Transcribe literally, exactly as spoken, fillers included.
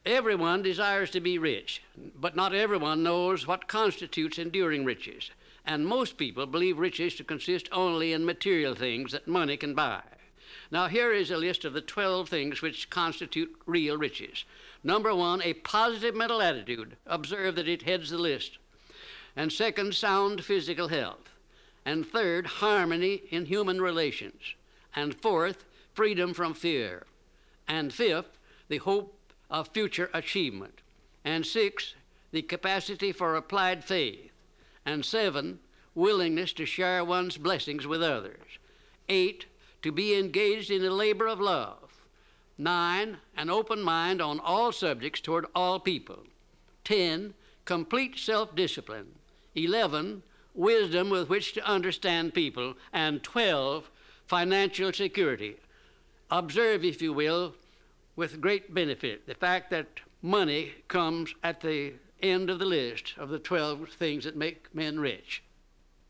Everyone desires to be rich, but not everyone knows what constitutes enduring riches. And most people believe riches to consist only in material things that money can buy. Now, here is a list of the twelve things which constitute real riches. Number one, a positive mental attitude. Observe that it heads the list. And second, sound physical health. And third, harmony in human relations. And fourth, freedom from fear. And fifth, the hope of future achievement. And six, the capacity for applied faith. And seven, willingness to share one's blessings with others. Eight, to be engaged in the labor of love. Nine, an open mind on all subjects toward all people. Ten, complete self-discipline. Eleven, wisdom with which to understand people. And twelve, financial security. Observe, if you will, with great benefit, the fact that money comes at the end of the list of the twelve things that make men rich.